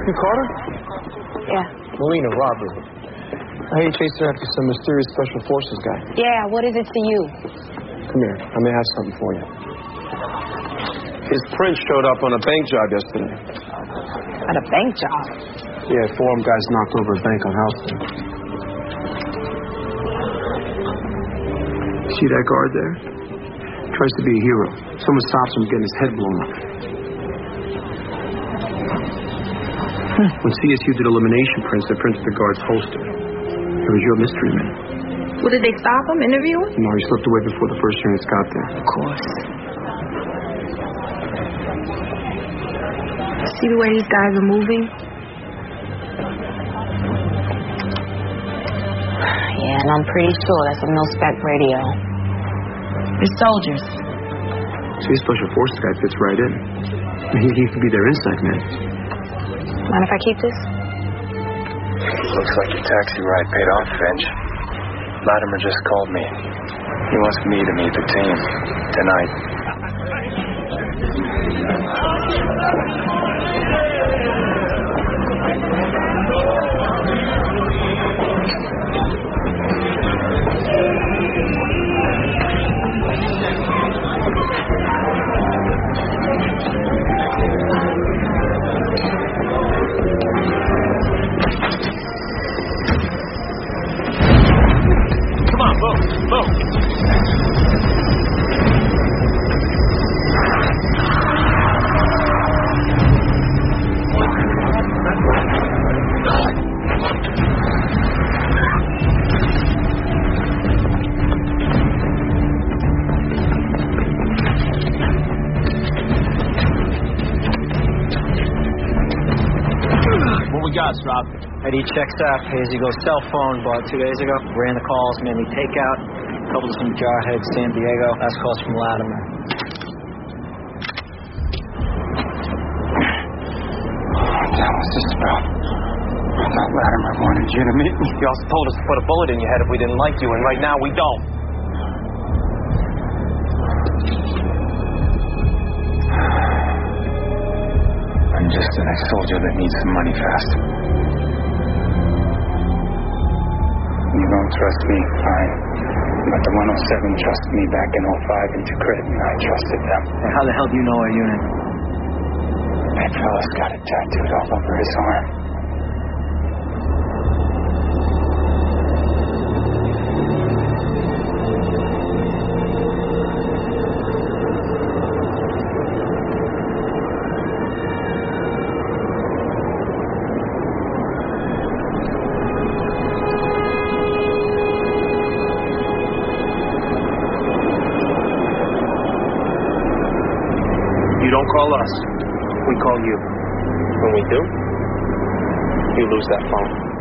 You caught her? Yeah. Melina, robbery. I hear you chasing after some mysterious special forces guy. Yeah, what is it to you? Come here. I may have something for you. His print showed up on a bank job yesterday. At a bank job? Yeah, 4 armed guys knocked over a bank on Houston. See that guard there? Tries to be a hero. Someone stops him getting his head blown up. When CSU did elimination prints, they printed the guard's holster. It was your mystery man. What, did they stop him, interview him? No, he slipped away before the first units got there. Of course. See the way these guys are moving? Yeah, and I'm pretty sure that's a mil-spec radio. They're soldiers. See, a special forces guy fits right in. He could be their inside man. Mind if I keep this? Looks like your taxi ride paid off, Finch. Latimer just called me. He wants me to meet the team tonight. Rob. Eddie checks out pay-as-you-go cell phone bought 2 days ago. Ran the calls, mainly takeout. Coupled with some Jarhead, San Diego. Last calls from Latimer. What the hell was this about? I thought Latimer wanted you to meet me. You also told us to put a bullet in your head if we didn't like you, and right now we don't. I'm just an ex-soldier that needs some money fast. You don't trust me, fine. But the 107 trusted me back in 05 into Crit, and I trusted them. Hey, how the hell do you know our unit? That fella's got it tattooed all over his arm. You don't call us. We call you. When we do, you lose that phone.